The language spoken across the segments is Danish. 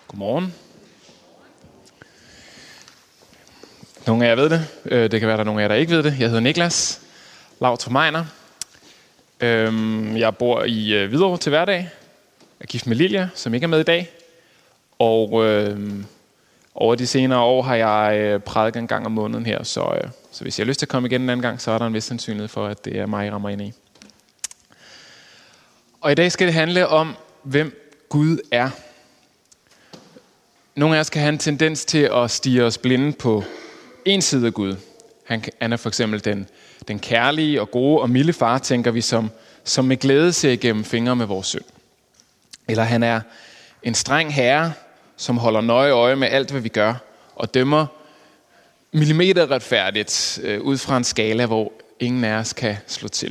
Godmorgen. Nogle af jer ved det. Det kan være, der er nogle af jer, der ikke ved det. Jeg hedder Niklas Lautrup Meiner. Jeg bor i Hvidovre til hverdag. Jeg er gift med Lilja, som ikke er med i dag. Og over de senere år har jeg prædiket en gang om måneden her. Så hvis jeg har lyst til at komme igen en anden gang, så er der en vis sandsynlighed for, at det er mig, jeg rammer ind i. Og i dag skal det handle om, hvem Gud er. Nogle af os kan have en tendens til at stirre os blinde på en side af Gud. Han er for eksempel den kærlige og gode og milde far, tænker vi, som med glæde ser igennem fingre med vores synd. Eller han er en streng herre, som holder nøje øje med alt, hvad vi gør, og dømmer millimeterretfærdigt ud fra en skala, hvor ingen af os kan slå til.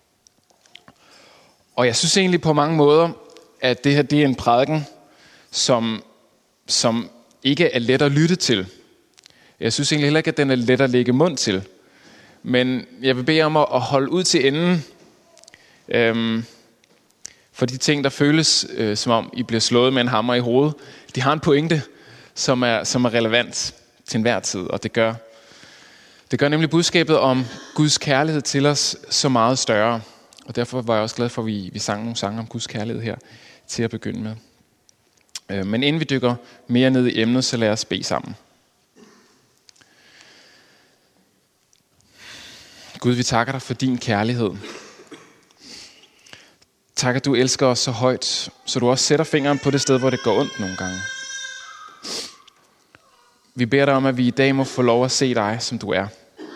Og jeg synes egentlig på mange måder, at det her det er en prædiken, som ikke er let at lytte til. Jeg synes egentlig heller ikke, at den er let at lægge mund til. Men jeg vil bede om at holde ud til enden. For de ting, der føles som om I bliver slået med en hammer i hovedet, de har en pointe, som er relevant til enhver tid. Og det gør nemlig budskabet om Guds kærlighed til os så meget større. Og derfor var jeg også glad for, at vi sang nogle sange om Guds kærlighed her til at begynde med. Men inden vi dykker mere ned i emnet, så lad os bede sammen. Gud, vi takker dig for din kærlighed. Tak, at du elsker os så højt, så du også sætter fingeren på det sted, hvor det går ondt nogle gange. Vi beder dig om, at vi i dag må få lov at se dig, som du er.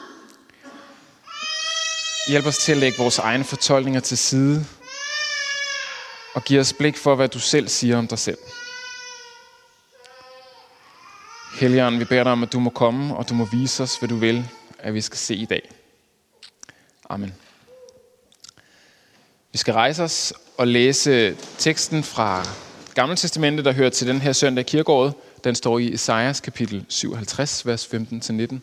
Hjælp os til at lægge vores egne fortolkninger til side, og giv os blik for, hvad du selv siger om dig selv. Helligånd, vi beder dig om, at du må komme, og du må vise os, hvad du vil, at vi skal se i dag. Amen. Vi skal rejse os og læse teksten fra Gamle Testamentet, der hører til den her søndag i kirkeåret. Den står i Esajas kapitel 57, vers 15-19.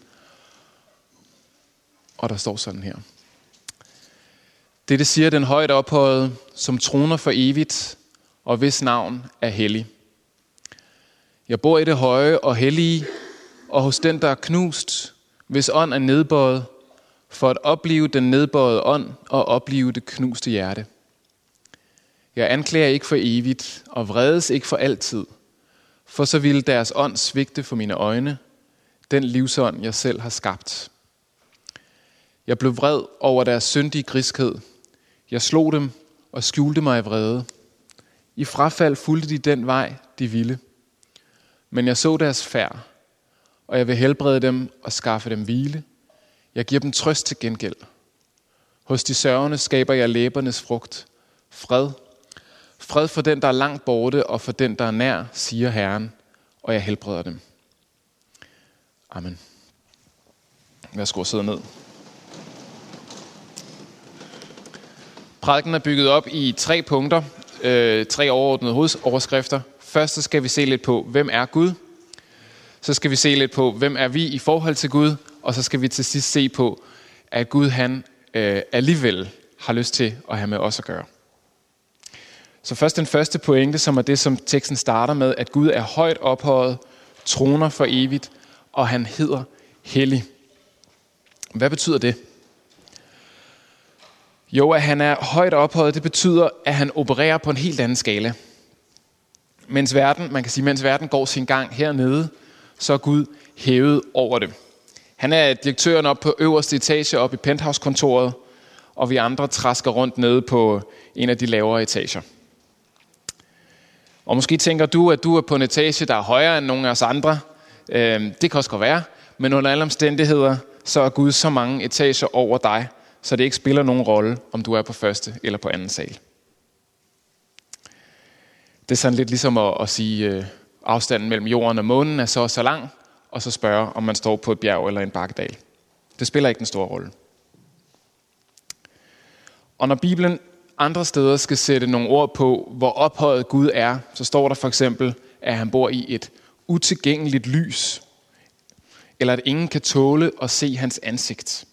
Og der står sådan her. Dette siger den højt ophøjede, som troner for evigt, og hvis navn er hellig. Jeg bor i det høje og hellige, og hos den, der er knust, hvis ånd er nedbøjet, for at opleve den nedbøjede ånd og opleve det knuste hjerte. Jeg anklager ikke for evigt, og vredes ikke for altid, for så ville deres ånd svigte for mine øjne, den livsånd, jeg selv har skabt. Jeg blev vred over deres syndige griskhed. Jeg slog dem og skjulte mig i vrede. I frafald fulgte de den vej, de ville. Men jeg så deres færd, og jeg vil helbrede dem og skaffe dem hvile. Jeg giver dem trøst til gengæld. Hos de sørgende skaber jeg læbernes frugt. Fred. Fred for den, der er langt borte, og for den, der er nær, siger Herren, og jeg helbreder dem. Amen. Værsgo at sidde ned. Prædiken er bygget op i 3 punkter, 3 overordnede hovedoverskrifter. Først så skal vi se lidt på, hvem er Gud? Så skal vi se lidt på, hvem er vi i forhold til Gud? Og så skal vi til sidst se på, at Gud han alligevel har lyst til at have med os at gøre. Så først den første pointe, som er det, som teksten starter med, at Gud er højt ophøjet, troner for evigt, og han hedder hellig. Hvad betyder det? Jo, at han er højt ophøjet, det betyder, at han opererer på en helt anden skala. Mens verden går sin gang hernede, så er Gud hævet over det. Han er direktøren op på øverste etage, op i penthouse-kontoret, og vi andre trasker rundt nede på en af de lavere etager. Og måske tænker du, at du er på en etage, der er højere end nogle af os andre. Det kan også godt være, men under alle omstændigheder, så er Gud så mange etager over dig, så det ikke spiller nogen rolle, om du er på første eller på anden sal. Det er sådan lidt ligesom at sige, afstanden mellem jorden og månen er så lang, og så spørge, om man står på et bjerg eller en bakkedal. Det spiller ikke den store rolle. Og når Bibelen andre steder skal sætte nogle ord på, hvor ophøjet Gud er, så står der for eksempel, at han bor i et utilgængeligt lys, eller at ingen kan tåle at se hans ansigt.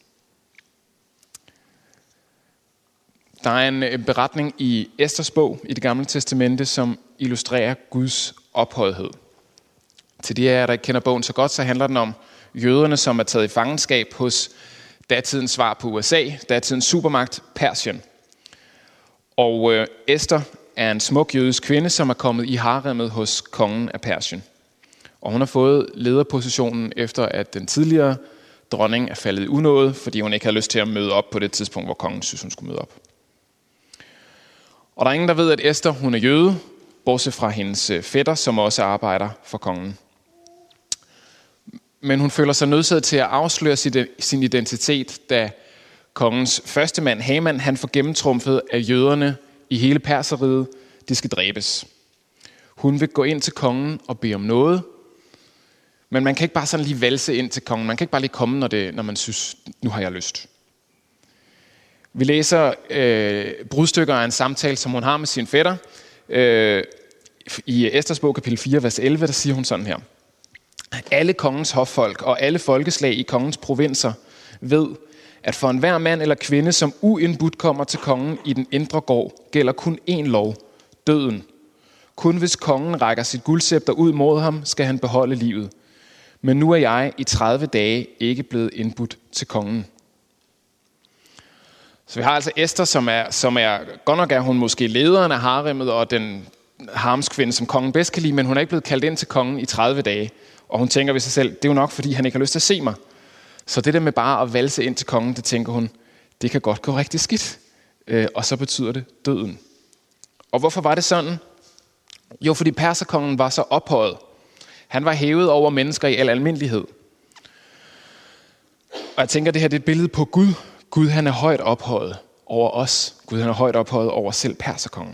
Der er en beretning i Esters bog i Det Gamle Testamente, som illustrerer Guds ophøjethed. Til de af jer, der ikke kender bogen så godt, så handler den om jøderne, som er taget i fangenskab hos datidens svar på USA, datidens supermagt Persien. Og Esther er en smuk jødisk kvinde, som er kommet i haremmet hos kongen af Persien. Og hun har fået lederpositionen efter, at den tidligere dronning er faldet i unåde, fordi hun ikke havde lyst til at møde op på det tidspunkt, hvor kongen synes, hun skulle møde op. Og der er ingen, der ved, at Esther hun er jøde, bortset fra hendes fætter, som også arbejder for kongen. Men hun føler sig nødsaget til at afsløre sin identitet, da kongens første mand, Haman, han får gennemtrumfet af jøderne i hele Perseriget, de skal dræbes. Hun vil gå ind til kongen og bede om noget, men man kan ikke bare sådan lige valse ind til kongen. Man kan ikke bare lige komme, når man synes, nu har jeg lyst. Vi læser brudstykker af en samtale, som hun har med sin fætter. I Esters bog, kapitel 4, vers 11, der siger hun sådan her. Alle kongens hoffolk og alle folkeslag i kongens provinser ved, at for enhver mand eller kvinde, som uindbudt kommer til kongen i den indre gård, gælder kun én lov, døden. Kun hvis kongen rækker sit guldscepter ud mod ham, skal han beholde livet. Men nu er jeg i 30 dage ikke blevet indbudt til kongen. Så vi har altså Esther, som er godt nok er hun måske lederen af haremmet og den harmskvinde, som kongen bedst kan lide, men hun er ikke blevet kaldt ind til kongen i 30 dage. Og hun tænker ved sig selv, det er jo nok, fordi han ikke har lyst til at se mig. Så det der med bare at valse ind til kongen, det tænker hun, det kan godt gå rigtig skidt. Og så betyder det døden. Og hvorfor var det sådan? Jo, fordi perserkongen var så ophøjet. Han var hævet over mennesker i al almindelighed. Og jeg tænker, det her det er et billede på Gud. Gud han er højt ophøjet over os. Gud han er højt ophøjet over selv perserkongen.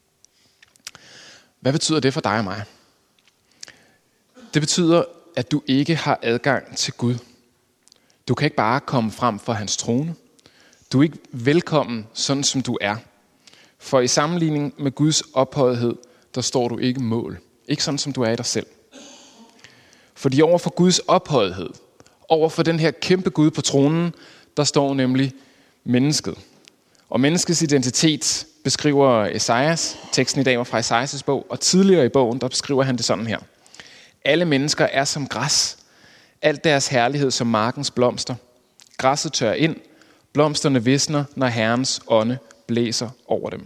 Hvad betyder det for dig og mig? Det betyder, at du ikke har adgang til Gud. Du kan ikke bare komme frem for hans trone. Du er ikke velkommen, sådan som du er. For i sammenligning med Guds ophøjethed, der står du ikke mål. Ikke sådan, som du er i dig selv. Fordi over for Guds ophøjethed, over for den her kæmpe Gud på tronen, der står nemlig mennesket. Og menneskets identitet beskriver Esajas. Teksten i dag var fra Esajas' bog, og tidligere i bogen, der beskriver han det sådan her. Alle mennesker er som græs. Alt deres herlighed som markens blomster. Græsset tørrer ind. Blomsterne visner, når Herrens ånde blæser over dem.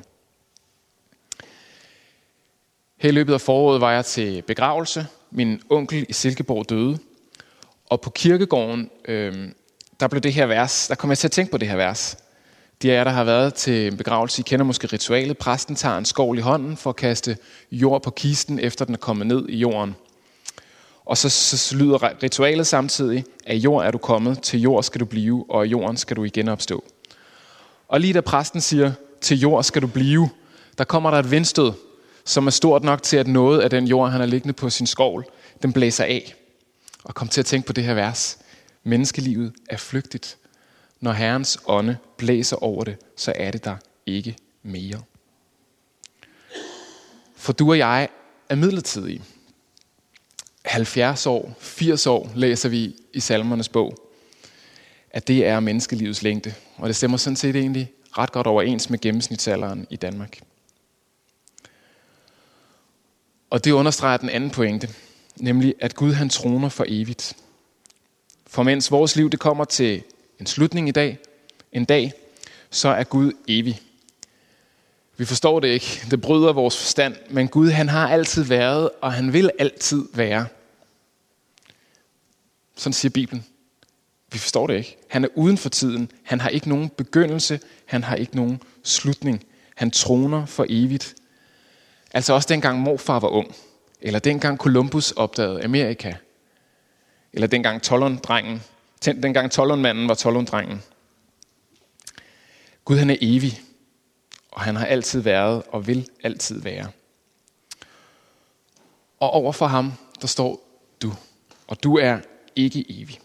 Her i løbet af foråret var jeg til begravelse. Min onkel i Silkeborg døde. Og på kirkegården, der blev det her vers, der kom jeg til at tænke på det her vers. De af jer, der har været til en begravelse, I kender måske ritualet. Præsten tager en skovl i hånden for at kaste jord på kisten, efter den er kommet ned i jorden. Og så lyder ritualet samtidig, at jord er du kommet, til jord skal du blive, og i jorden skal du igen opstå. Og lige da præsten siger, til jord skal du blive, der kommer der et vindstød, som er stort nok til, at noget af den jord, han har liggende på sin skovl, den blæser af. Og kom til at tænke på det her vers. Menneskelivet er flygtigt. Når Herrens ånde blæser over det, så er det der ikke mere. For du og jeg er midlertidige. 70 år, 80 år læser vi i Salmernes bog, at det er menneskelivets længde. Og det stemmer sådan set egentlig ret godt overens med gennemsnitsalderen i Danmark. Og det understreger den anden pointe, nemlig at Gud han troner for evigt. For mens vores liv det kommer til en slutning en dag, så er Gud evig. Vi forstår det ikke, det bryder vores forstand, men Gud han har altid været, og han vil altid være. Sådan siger Bibelen. Vi forstår det ikke. Han er uden for tiden. Han har ikke nogen begyndelse. Han har ikke nogen slutning. Han troner for evigt. Altså også dengang morfar var ung. Eller dengang Columbus opdagede Amerika. Eller dengang tollundmanden var tollunddrengen. Gud han er evig. Og han har altid været og vil altid være. Og over for ham, der står du. Og du er ikke evig.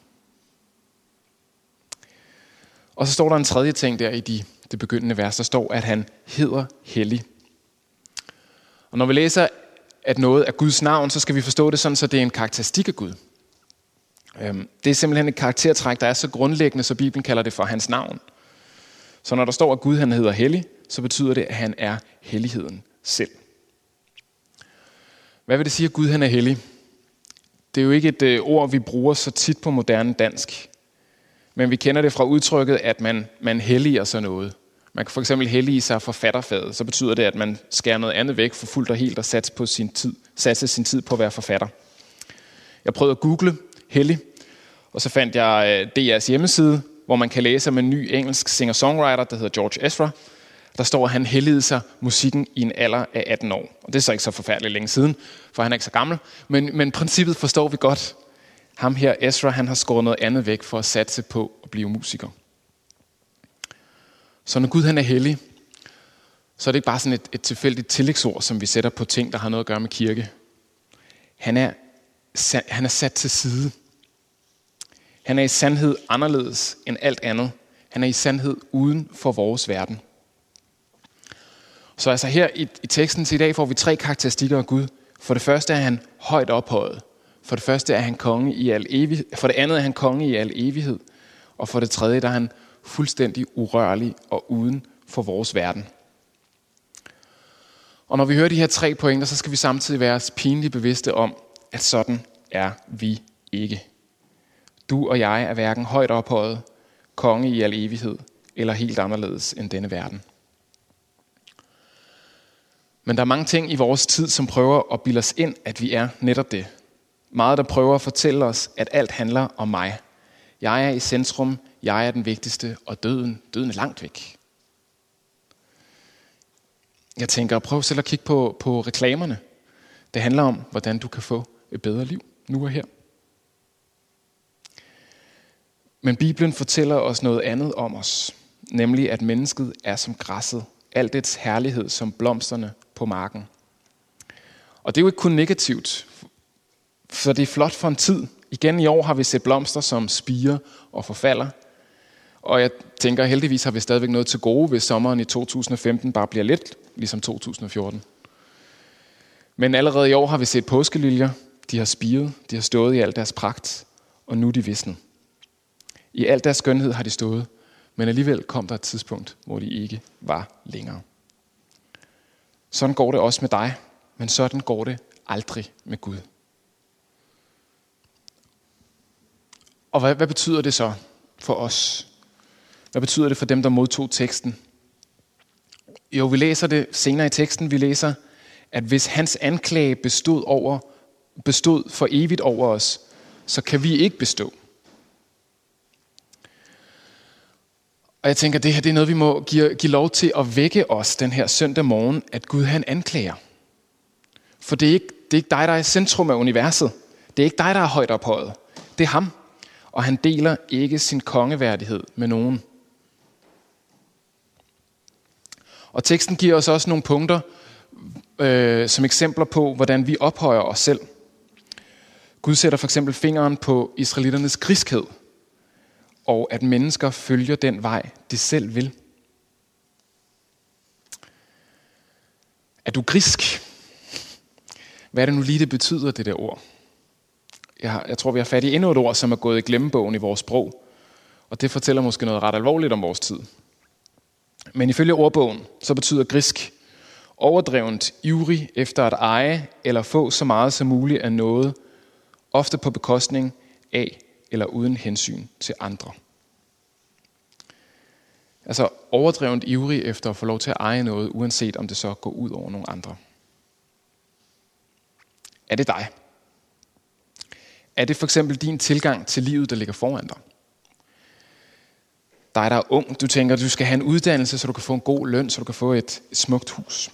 Og så står der en tredje ting der i det begyndende vers. Der står, at han hedder hellig. Og når vi læser, at noget er Guds navn, så skal vi forstå det sådan, så det er en karakteristik af Gud. Det er simpelthen et karaktertræk, der er så grundlæggende, så Bibelen kalder det for hans navn. Så når der står, at Gud han hedder hellig, så betyder det, at han er helligheden selv. Hvad vil det sige, at Gud han er hellig? Det er jo ikke et ord, vi bruger så tit på moderne dansk. Men vi kender det fra udtrykket, at man helliger sig noget. Man kan for eksempel hellige sig forfatterfaget. Så betyder det, at man skærer noget andet væk for fuldt og helt og satser sin tid på at være forfatter. Jeg prøvede at google hellig, og så fandt jeg DR's hjemmeside, hvor man kan læse om en ny engelsk singer-songwriter, der hedder George Ezra. Der står, at han helligede sig musikken i en alder af 18 år. Og det er så ikke så forfærdeligt længe siden, for han er ikke så gammel. Men princippet forstår vi godt. Ham her, Ezra, han har skåret noget andet væk for at satse på at blive musiker. Så når Gud han er hellig, så er det ikke bare sådan et tilfældigt tillægsord, som vi sætter på ting, der har noget at gøre med kirke. Han er sat til side. Han er i sandhed anderledes end alt andet. Han er i sandhed uden for vores verden. Så altså her i teksten til i dag får vi 3 karakteristikker af Gud. For det første er han højt ophøjet. For det første er han konge i al evighed. For det andet er han konge i al evighed. Og for det tredje der er han fuldstændig urørlig og uden for vores verden. Og når vi hører de her 3 pointer, så skal vi samtidig være os pinligt bevidste om, at sådan er vi ikke. Du og jeg er hverken højt ophøjet, konge i al evighed, eller helt anderledes end denne verden. Men der er mange ting i vores tid, som prøver at bilde os ind, at vi er netop det. Meget, der prøver at fortælle os, at alt handler om mig. Jeg er i centrum, jeg er den vigtigste, og døden er langt væk. Jeg tænker, prøv selv at kigge på reklamerne. Det handler om, hvordan du kan få et bedre liv, nu og her. Men Bibelen fortæller os noget andet om os, nemlig at mennesket er som græsset, al dets herlighed som blomsterne på marken. Og det er jo ikke kun negativt, for det er flot for en tid. Igen i år har vi set blomster, som spirer og forfalder. Og jeg tænker, heldigvis har vi stadigvæk noget til gode, hvis sommeren i 2015 bare bliver lidt ligesom 2014. Men allerede i år har vi set påskeliljer. De har spiret, de har stået i al deres pragt, og nu er de visnet. I al deres skønhed har de stået, men alligevel kom der et tidspunkt, hvor de ikke var længere. Sådan går det også med dig, men sådan går det aldrig med Gud. Og hvad betyder det så for os? Hvad betyder det for dem, der modtog teksten? Jo, vi læser det senere i teksten. Vi læser, at hvis hans anklage bestod for evigt over os, så kan vi ikke bestå. Og jeg tænker, det her det er noget, vi må give lov til at vække os den her søndag morgen, at Gud han anklager. For det er ikke dig, der er i centrum af universet. Det er ikke dig, der er højt ophøjet. Det er ham. Og han deler ikke sin kongeværdighed med nogen. Og teksten giver os også nogle punkter, som eksempler på, hvordan vi ophøjer os selv. Gud sætter for eksempel fingeren på israeliternes griskhed, og at mennesker følger den vej, de selv vil. Er du grisk? Hvad er det nu lige, det betyder, det der ord? Jeg tror, vi har fat i endnu et ord, som er gået i glemmebogen i vores sprog. Og det fortæller måske noget ret alvorligt om vores tid. Men ifølge ordbogen, så betyder grisk overdrevent ivrig efter at eje eller få så meget som muligt af noget, ofte på bekostning af eller uden hensyn til andre. Altså overdrevent ivrig efter at få lov til at eje noget, uanset om det så går ud over nogle andre. Er det dig? Er det for eksempel din tilgang til livet, der ligger foran dig? Dig, der er ung, du tænker, at du skal have en uddannelse, så du kan få en god løn, så du kan få et smukt hus.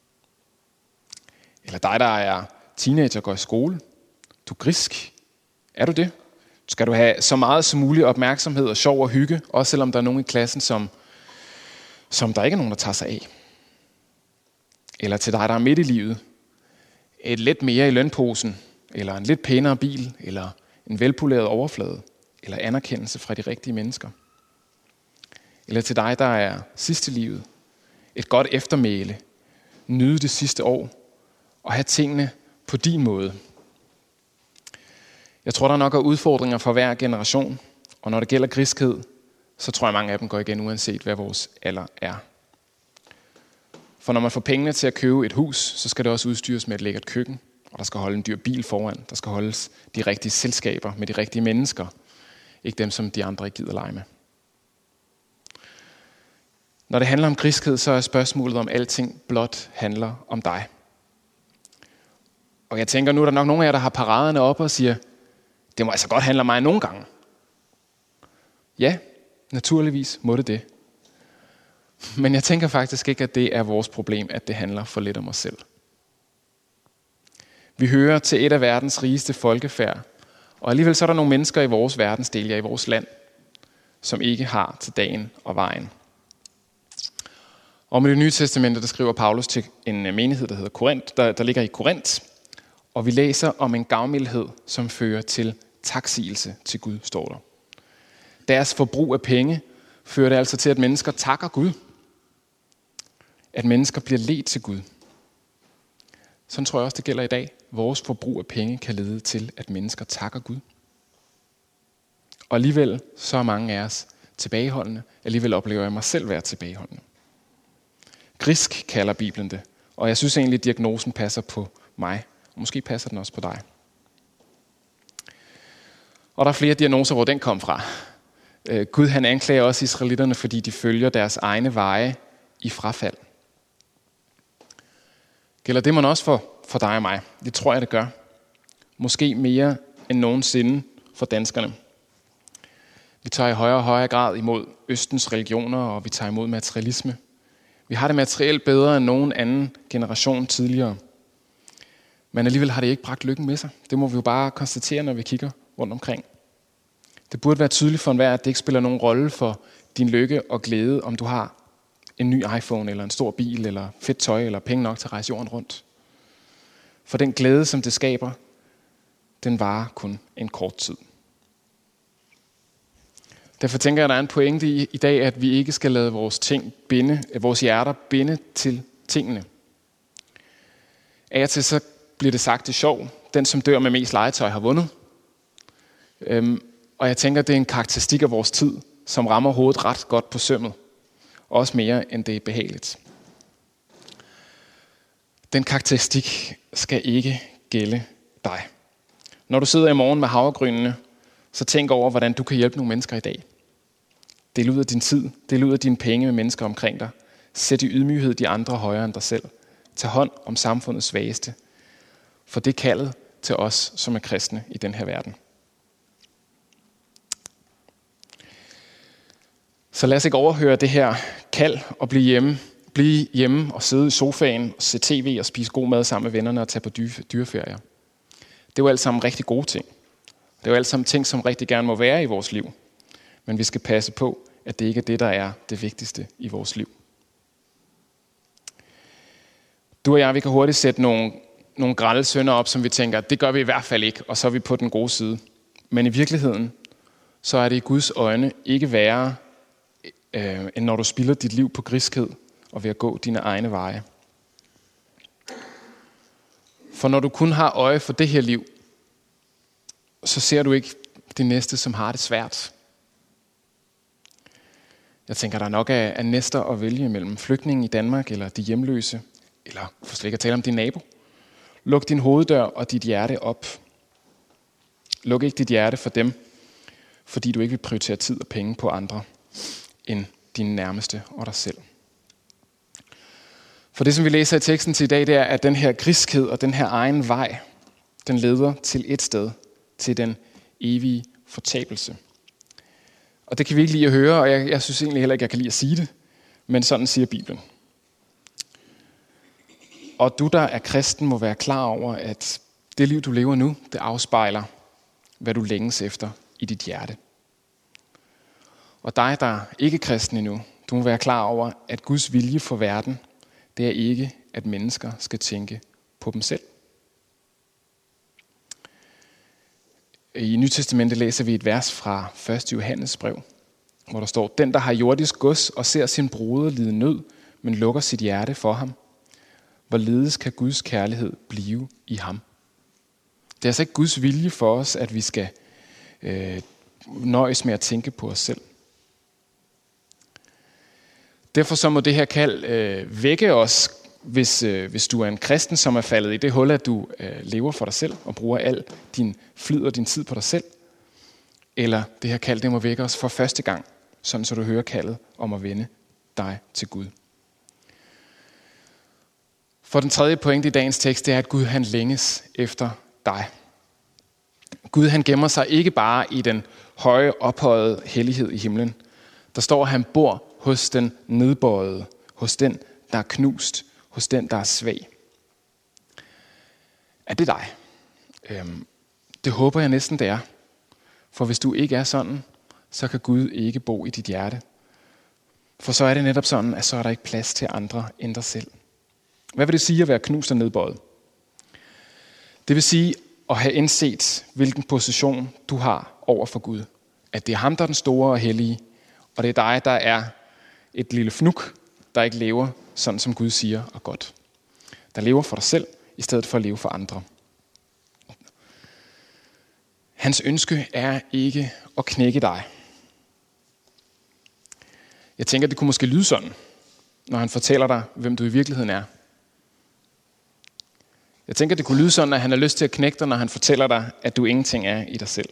Eller dig, der er teenager og går i skole. Du er grisk. Er du det? Skal du have så meget som muligt opmærksomhed og sjov og hygge, også selvom der er nogen i klassen, som der ikke er nogen, der tager sig af? Eller til dig, der er midt i livet. Et lidt mere i lønposen, eller en lidt pænere bil, eller en velpoleret overflade, eller anerkendelse fra de rigtige mennesker. Eller til dig, der er sidst i livet, et godt eftermæle, nyde det sidste år, og have tingene på din måde. Jeg tror, der nok er udfordringer for hver generation, og når det gælder griskhed, så tror jeg, mange af dem går igen, uanset hvad vores alder er. For når man får pengene til at købe et hus, så skal det også udstyres med et lækkert køkken, Og der skal holde en dyr bil foran. Der skal holdes de rigtige selskaber med de rigtige mennesker. Ikke dem, som de andre ikke gider lege med. Når det handler om griskhed, så er spørgsmålet om alting blot handler om dig. Og jeg tænker, nu er der nok nogle af jer, der har paraderne op og siger, det må altså godt handle om mig nogle gange. Ja, naturligvis må det. Men jeg tænker faktisk ikke, at det er vores problem, at det handler for lidt om os selv. Vi hører til et af verdens rigeste folkefærd, og alligevel så er der nogle mennesker i vores verdensdel, ja i vores land, som ikke har til dagen og vejen. Og med det nye testamente, der skriver Paulus til en menighed, der hedder Korint, der ligger i Korint, og vi læser om en gavmildhed, som fører til taksigelse til Gud, står der. Deres forbrug af penge fører det altså til, at mennesker takker Gud. At mennesker bliver ledt til Gud. Sådan tror jeg også, det gælder i dag. Vores forbrug af penge kan lede til, at mennesker takker Gud. Og alligevel så er mange af os tilbageholdende. Alligevel oplever jeg mig selv være tilbageholdende. Grisk kalder Bibelen det. Og jeg synes egentlig, at diagnosen passer på mig. Og måske passer den også på dig. Og der er flere diagnoser, hvor den kom fra. Gud han anklager også israelitterne, fordi de følger deres egne veje i frafald. Gælder det man også for dig og mig? Det tror jeg, det gør. Måske mere end nogensinde for danskerne. Vi tager i højere og højere grad imod Østens religioner, og vi tager imod materialisme. Vi har det materielt bedre end nogen anden generation tidligere. Men alligevel har det ikke bragt lykken med sig. Det må vi jo bare konstatere, når vi kigger rundt omkring. Det burde være tydeligt for enhver, at det ikke spiller nogen rolle for din lykke og glæde, om du har en ny iPhone, eller en stor bil, eller fedt tøj, eller penge nok til at rejse jorden rundt. For den glæde, som det skaber, den varer kun en kort tid. Derfor tænker jeg, at der er en pointe i dag, at vi ikke skal lade vores hjerter binde til tingene. Af og til så bliver det sagt i sjov. Den, som dør med mest legetøj, har vundet. Og jeg tænker, det er en karakteristik af vores tid, som rammer hovedet ret godt på sømmet. Også mere, end det er behageligt. Den karakteristik skal ikke gælde dig. Når du sidder i morgen med havregrynene, så tænk over, hvordan du kan hjælpe nogle mennesker i dag. Del ud af din tid, del ud af dine penge med mennesker omkring dig. Sæt i ydmyghed de andre højere end dig selv. Tag hånd om samfundets svageste. For det er kaldet til os, som er kristne i den her verden. Så lad os ikke overhøre det her kald og blive hjemme og sidde i sofaen og se tv og spise god mad sammen med vennerne og tage på dyreferier. Det er jo alt sammen rigtig gode ting. Det er jo alt sammen ting, som rigtig gerne må være i vores liv. Men vi skal passe på, at det ikke er det, der er det vigtigste i vores liv. Du og jeg, vi kan hurtigt sætte nogle grelle synder op, som vi tænker, det gør vi i hvert fald ikke, og så er vi på den gode side. Men i virkeligheden, så er det i Guds øjne ikke værre, end når du spilder dit liv på griskhed og ved at gå dine egne veje. For når du kun har øje for det her liv, så ser du ikke det næste, som har det svært. Jeg tænker, der nok er næster at vælge mellem flygtninge i Danmark, eller de hjemløse, eller for slet ikke at tale om din nabo. Luk din hoveddør og dit hjerte op. Luk ikke dit hjerte for dem, fordi du ikke vil prioritere tid og penge på andre end dine nærmeste og dig selv. For det, som vi læser i teksten til i dag, det er, at den her griskhed og den her egen vej, den leder til et sted, til den evige fortabelse. Og det kan vi ikke lide at høre, og jeg synes egentlig heller ikke, jeg kan lide at sige det, men sådan siger Bibelen. Og du, der er kristen, må være klar over, at det liv, du lever nu, det afspejler, hvad du længes efter i dit hjerte. Og dig, der ikke er kristen endnu, du må være klar over, at Guds vilje for verden, det er ikke, at mennesker skal tænke på dem selv. I Nye Testamente læser vi et vers fra 1. Johannes brev, hvor der står, den, der har jordisk gods og ser sin broder lide nød, men lukker sit hjerte for ham, hvorledes kan Guds kærlighed blive i ham? Det er altså ikke Guds vilje for os, at vi skal nøjes med at tænke på os selv. Derfor så må det her kald vække os hvis du er en kristen, som er faldet i det hul, at du lever for dig selv og bruger al din flid og din tid på dig selv, eller det her kald, det må vække os for første gang, sådan så du hører kaldet om at vende dig til Gud. For den tredje pointe i dagens tekst, det er, at Gud han længes efter dig. Gud han gemmer sig ikke bare i den høje, ophøjede hellighed i himlen. Der står, at han bor hos den nedbøjede, hos den, der er knust, hos den, der er svag. Er det dig? Det håber jeg næsten, det er. For hvis du ikke er sådan, så kan Gud ikke bo i dit hjerte. For så er det netop sådan, at så er der ikke plads til andre end dig selv. Hvad vil det sige at være knust og nedbøjet? Det vil sige at have indset, hvilken position du har over for Gud. At det er ham, der er den store og hellige, og det er dig, der er et lille fnuk, der ikke lever sådan, som Gud siger er godt. Der lever for dig selv, i stedet for at leve for andre. Hans ønske er ikke at knække dig. Jeg tænker, det kunne måske lyde sådan, når han fortæller dig, hvem du i virkeligheden er. Jeg tænker, det kunne lyde sådan, at han har lyst til at knække dig, når han fortæller dig, at du ingenting er i dig selv.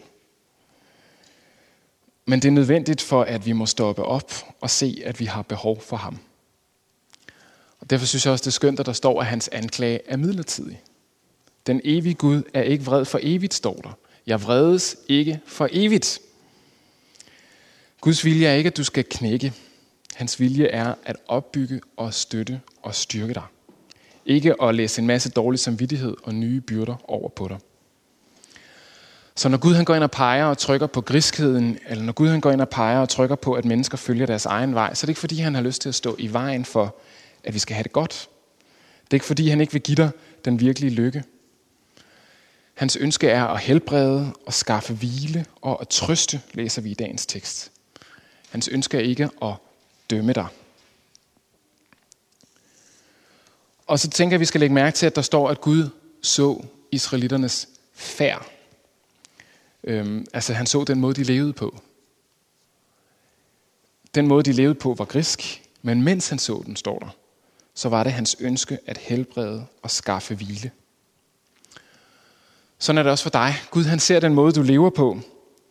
Men det er nødvendigt for, at vi må stoppe op og se, at vi har behov for ham. Og derfor synes jeg også, det er skønt, at der står, at hans anklage er midlertidig. Den evige Gud er ikke vred for evigt, står der. Jeg vredes ikke for evigt. Guds vilje er ikke, at du skal knække. Hans vilje er at opbygge og støtte og styrke dig. Ikke at læse en masse dårlig samvittighed og nye byrder over på dig. Så når Gud han går ind og peger og trykker på griskheden, eller når Gud han går ind og peger og trykker på, at mennesker følger deres egen vej, så er det ikke fordi, han har lyst til at stå i vejen for, at vi skal have det godt. Det er ikke fordi, han ikke vil give dig den virkelige lykke. Hans ønske er at helbrede og skaffe hvile og at trøste, læser vi i dagens tekst. Hans ønske er ikke at dømme dig. Og så tænker jeg, at vi skal lægge mærke til, at der står, at Gud så israelitternes færd. Han så den måde, de levede på. Den måde, de levede på, var grisk, men mens han så den, står der, så var det hans ønske at helbrede og skaffe hvile. Sådan er det også for dig. Gud, han ser den måde, du lever på.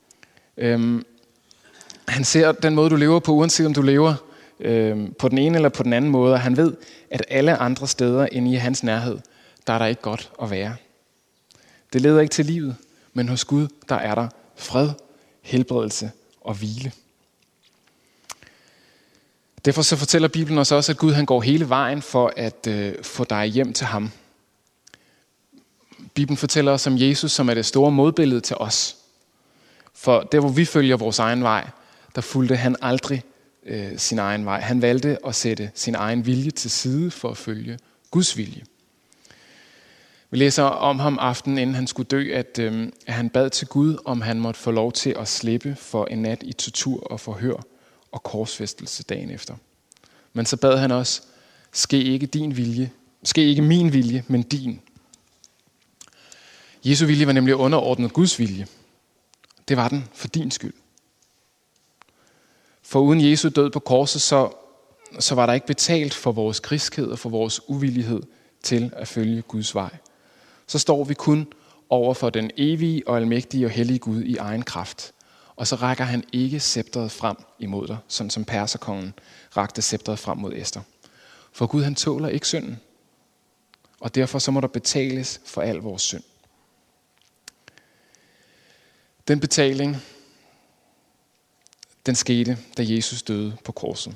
Han ser den måde, du lever på, uanset om du lever på den ene eller på den anden måde. Og han ved, at alle andre steder inde i hans nærhed, der er der ikke godt at være. Det leder ikke til livet, men hos Gud, der er der fred, helbredelse og hvile. Derfor så fortæller Bibelen os også, at Gud han går hele vejen for at få dig hjem til ham. Bibelen fortæller os om Jesus, som er det store modbillede til os. For der, hvor vi følger vores egen vej, der fulgte han aldrig sin egen vej. Han valgte at sætte sin egen vilje til side for at følge Guds vilje. Vi læser om ham aftenen, inden han skulle dø, at han bad til Gud, om han måtte få lov til at slippe for en nat i tortur og forhør og korsfæstelse dagen efter. Men så bad han også, ske ikke min vilje, men din. Jesu vilje var nemlig underordnet Guds vilje. Det var den for din skyld. For uden Jesu død på korset, så var der ikke betalt for vores griskhed og for vores uvillighed til at følge Guds vej. Så står vi kun over for den evige og almægtige og hellige Gud i egen kraft. Og så rækker han ikke sceptret frem imod dig, sådan som perserkongen rakte sceptret frem mod Ester. For Gud han tåler ikke synden. Og derfor så må der betales for al vores synd. Den betaling, den skete, da Jesus døde på korset.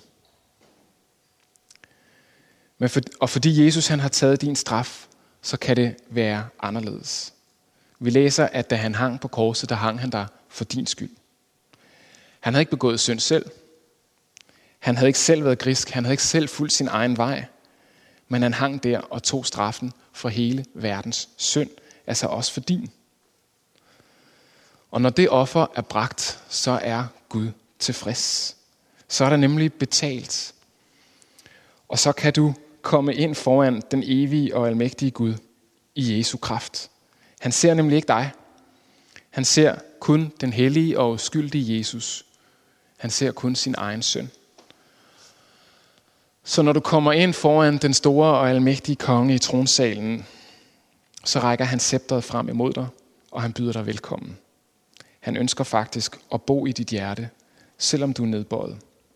Og fordi Jesus han har taget din straf, så kan det være anderledes. Vi læser, at da han hang på korset, der hang han der for din skyld. Han havde ikke begået synd selv. Han havde ikke selv været grisk. Han havde ikke selv fulgt sin egen vej. Men han hang der og tog straffen for hele verdens synd, altså også for din. Og når det offer er bragt, så er Gud tilfreds. Så er der nemlig betalt. Og så kan du komme ind foran den evige og almægtige Gud i Jesu kraft. Han ser nemlig ikke dig. Han ser kun den hellige og uskyldige Jesus. Han ser kun sin egen søn. Så når du kommer ind foran den store og almægtige konge i tronsalen, så rækker han scepteret frem imod dig, og han byder dig velkommen. Han ønsker faktisk at bo i dit hjerte, selvom du er nedbøjet.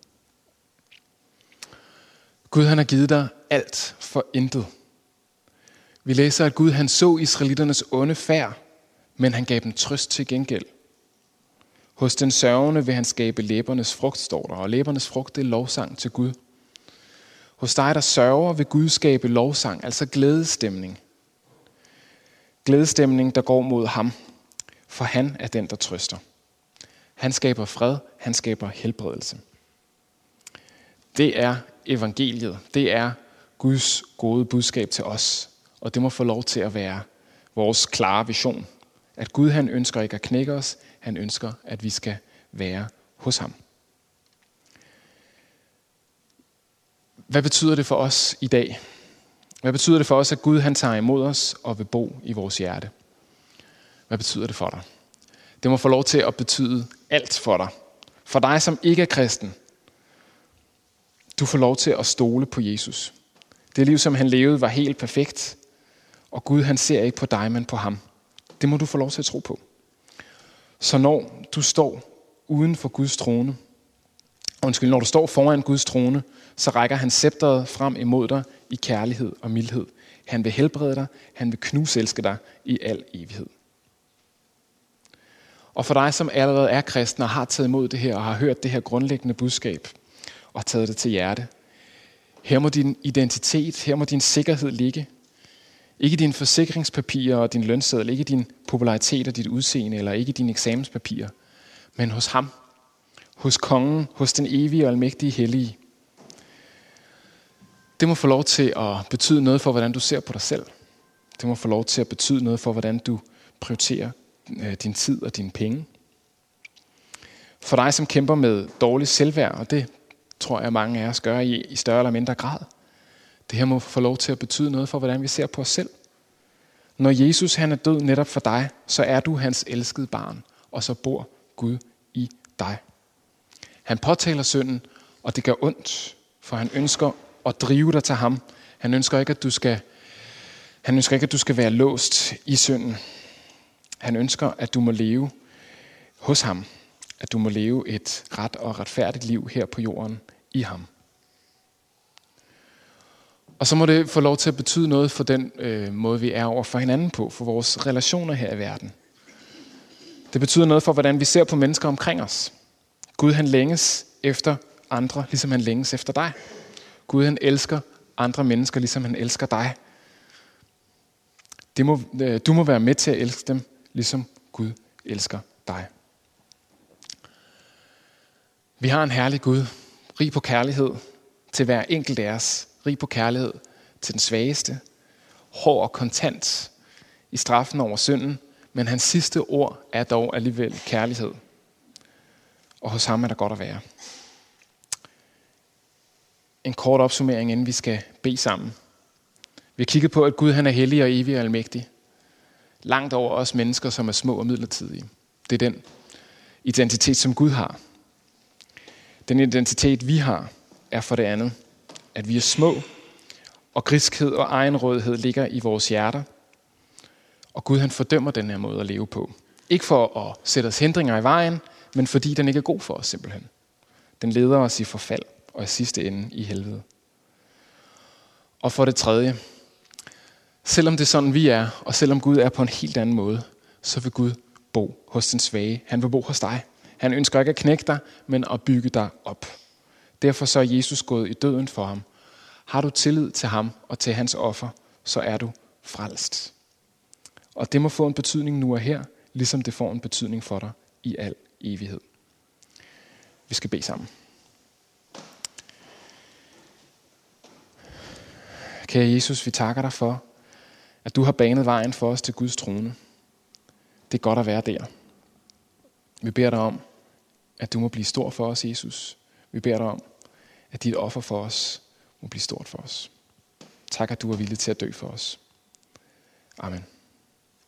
Gud han har givet dig alt for intet. Vi læser, at Gud han så israelitternes onde færd, men han gav dem trøst til gengæld. Hos den sørgende vil han skabe læbernes frugt, står der, og læbernes frugt det er lovsang til Gud. Hos dig, der sørger, vil Gud skabe lovsang, altså glædestemning. Glædestemning, der går mod ham, for han er den, der trøster. Han skaber fred, han skaber helbredelse. Det er evangeliet, det er Guds gode budskab til os, og det må få lov til at være vores klare vision. At Gud han ønsker ikke at knække os, han ønsker, at vi skal være hos ham. Hvad betyder det for os i dag? Hvad betyder det for os, at Gud han tager imod os og vil bo i vores hjerte? Hvad betyder det for dig? Det må få lov til at betyde alt for dig. For dig, som ikke er kristen, du får lov til at stole på Jesus. Det liv, som han levede, var helt perfekt, og Gud han ser ikke på dig, men på ham. Det må du få lov til at tro på. Så når du står uden for Guds trone, når du står foran Guds trone, så rækker han scepteret frem imod dig i kærlighed og mildhed. Han vil helbrede dig, han vil knuselske dig i al evighed. Og for dig, som allerede er kristen og har taget imod det her og har hørt det her grundlæggende budskab og taget det til hjerte, her må din identitet, her må din sikkerhed ligge. Ikke dine forsikringspapirer og din lønseddel, ikke din popularitet og dit udseende, eller ikke dine eksamenspapirer, men hos ham, hos kongen, hos den evige og almægtige hellige. Det må få lov til at betyde noget for, hvordan du ser på dig selv. Det må få lov til at betyde noget for, hvordan du prioriterer din tid og dine penge. For dig, som kæmper med dårligt selvværd, og det tror jeg, mange af os gør i større eller mindre grad. Det her må få lov til at betyde noget for, hvordan vi ser på os selv. Når Jesus han er død netop for dig, så er du hans elskede barn, og så bor Gud i dig. Han påtaler synden, og det gør ondt, for han ønsker at drive dig til ham. Han ønsker ikke, at du skal være låst i synden. Han ønsker, at du må leve hos ham. At du må leve et ret og retfærdigt liv her på jorden i ham. Og så må det få lov til at betyde noget for den måde, vi er over for hinanden på, for vores relationer her i verden. Det betyder noget for, hvordan vi ser på mennesker omkring os. Gud han længes efter andre, ligesom han længes efter dig. Gud han elsker andre mennesker, ligesom han elsker dig. Du må være med til at elske dem, ligesom Gud elsker dig. Vi har en herlig Gud, rig på kærlighed til hver enkelt af os, rig på kærlighed til den svageste, hård og kontant i straffen over synden, men hans sidste ord er dog alligevel kærlighed. Og hos ham er der godt at være. En kort opsummering, inden vi skal bede sammen. Vi har kigget på, at Gud han er hellig og evig og almægtig. Langt over os mennesker, som er små og midlertidige. Det er den identitet, som Gud har. Den identitet, vi har, er for det andet, at vi er små, og griskhed og egenrådighed ligger i vores hjerter. Og Gud han fordømmer den her måde at leve på. Ikke for at sætte os hindringer i vejen, men fordi den ikke er god for os simpelthen. Den leder os i forfald og i sidste ende i helvede. Og for det tredje, selvom det er sådan vi er, og selvom Gud er på en helt anden måde, så vil Gud bo hos den svage. Han vil bo hos dig. Han ønsker ikke at knække dig, men at bygge dig op. Derfor så er Jesus gået i døden for ham. Har du tillid til ham og til hans offer, så er du frelst. Og det må få en betydning nu og her, ligesom det får en betydning for dig i al evighed. Vi skal bede sammen. Kære Jesus, vi takker dig for, at du har banet vejen for os til Guds trone. Det er godt at være der. Vi beder dig om, at du må blive stor for os, Jesus. Vi beder dig om, at dit offer for os må blive stort for os. Tak, at du er villig til at dø for os. Amen.